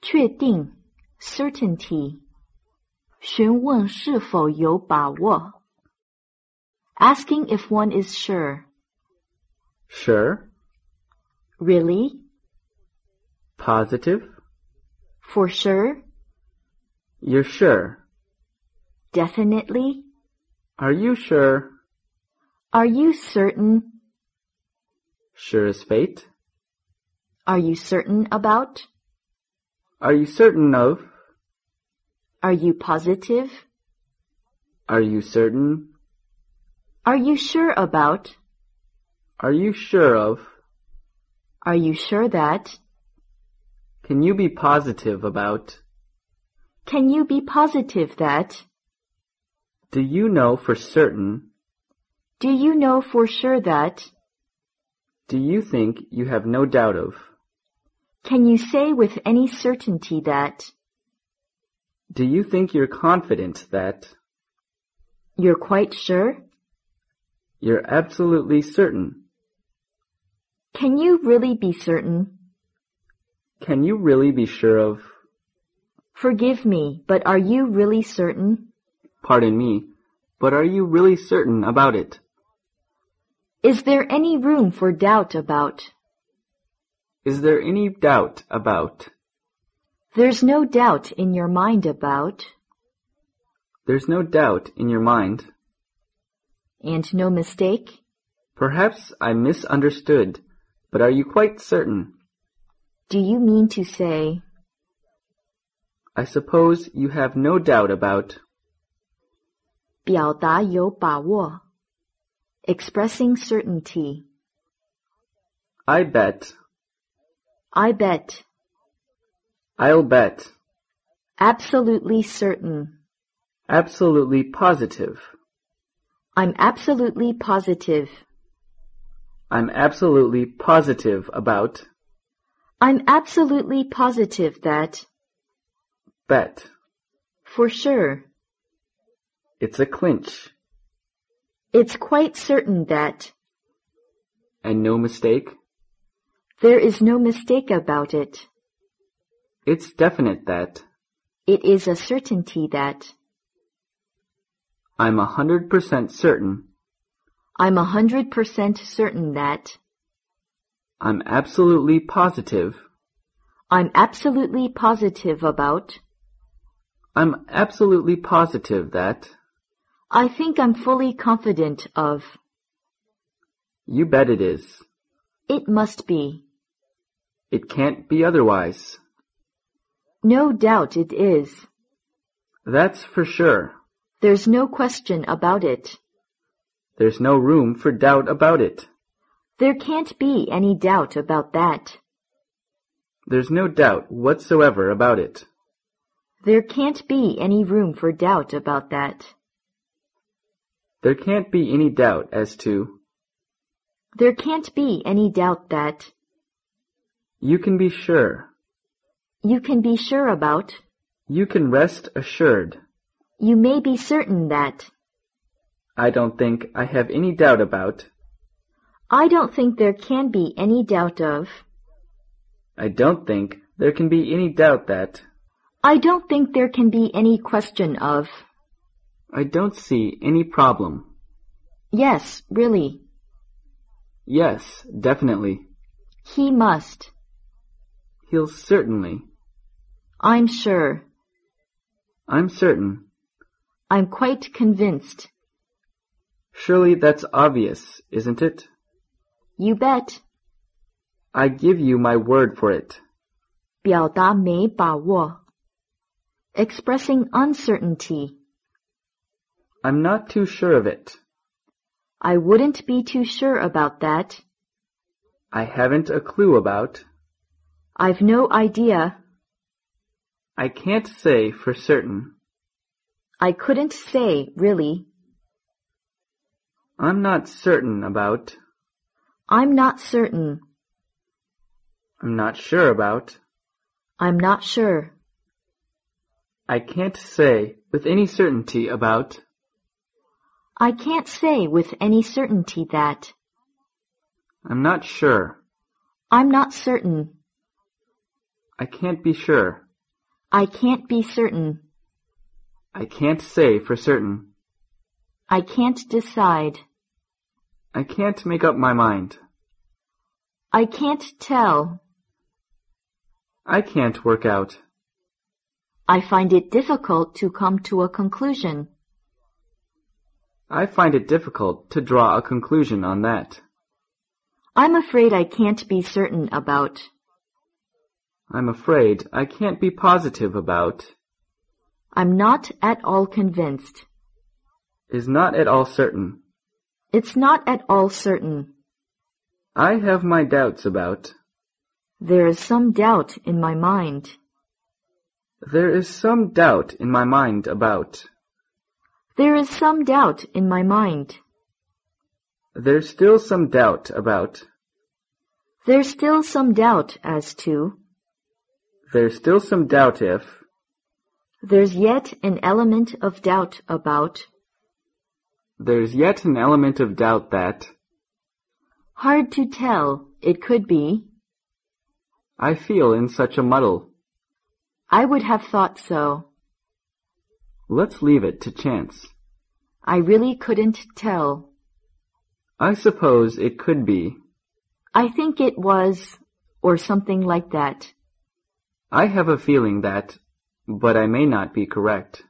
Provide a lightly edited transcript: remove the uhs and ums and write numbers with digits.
确定 certainty 询问是否有把握 asking if one is sure Sure? Really? Positive? For sure? You're sure? Definitely? Are you sure? Are you certain? Sure as fate? Are you certain about? Are you certain of? Are you positive? Are you certain? Are you sure about? Are you sure of? Are you sure that? Can you be positive about? Can you be positive that? Do you know for certain? Do you know for sure that? Do you think you have no doubt of? Can you say with any certainty that? Do you think you're confident that? You're quite sure? You're absolutely certain. Can you really be certain? Can you really be sure of? Forgive me, but are you really certain? Pardon me, but are you really certain about it? Is there any room for doubt about? Is there any doubt about? There's no doubt in your mind about. There's no doubt in your mind. And no mistake? Perhaps I misunderstood, but are you quite certain? Do you mean to say? I suppose you have no doubt about. 表达有把握 expressing certainty. I bet. I bet. I'll bet. Absolutely certain. Absolutely positive. I'm absolutely positive. I'm absolutely positive about. I'm absolutely positive that. Bet. For sure. It's a clinch. It's quite certain that. And no mistake. There is no mistake about it. It's definite that. It is a certainty that. I'm 100% certain. I'm 100% certain that. I'm absolutely positive. I'm absolutely positive about. I'm absolutely positive that. I think I'm fully confident of. You bet it is. It must be. It can't be otherwise. No doubt it is. That's for sure. There's no question about it. There's no room for doubt about it. There can't be any doubt about that. There's no doubt whatsoever about it. There can't be any room for doubt about that. There can't be any doubt as to. There can't be any doubt that. You can be sure. You can be sure about. You can rest assured. You may be certain that. I don't think I have any doubt about. I don't think there can be any doubt of. I don't think there can be any doubt that. I don't think there can be any question of. I don't see any problem. Yes, really. Yes, definitely. He must. He'll certainly. I'm sure. I'm certain. I'm quite convinced. Surely that's obvious, isn't it? You bet. I give you my word for it. 表达没把握 expressing uncertainty. I'm not too sure of it. I wouldn't be too sure about that. I haven't a clue about. I've no idea. I can't say for certain. I couldn't say, really. I'm not certain about. I'm not certain. I'm not sure about. I'm not sure. I can't say with any certainty about. I can't say with any certainty that. I'm not sure. I'm not certain. I can't be sure. I can't be certain. I can't say for certain. I can't decide. I can't make up my mind. I can't tell. I can't work out. I find it difficult to come to a conclusion. I find it difficult to draw a conclusion on that. I'm afraid I can't be certain about. I'm afraid I can't be positive about. I'm not at all convinced. Is not at all certain. It's not at all certain. I have my doubts about. There is some doubt in my mind. There is some doubt in my mind about. There is some doubt in my mind. There's still some doubt about. There's still some doubt as to. There's still some doubt if. There's yet an element of doubt about. There's yet an element of doubt that. Hard to tell, it could be. I feel in such a muddle. I would have thought so. Let's leave it to chance. I really couldn't tell. I suppose it could be. I think it was, or something like that. I have a feeling that, but I may not be correct.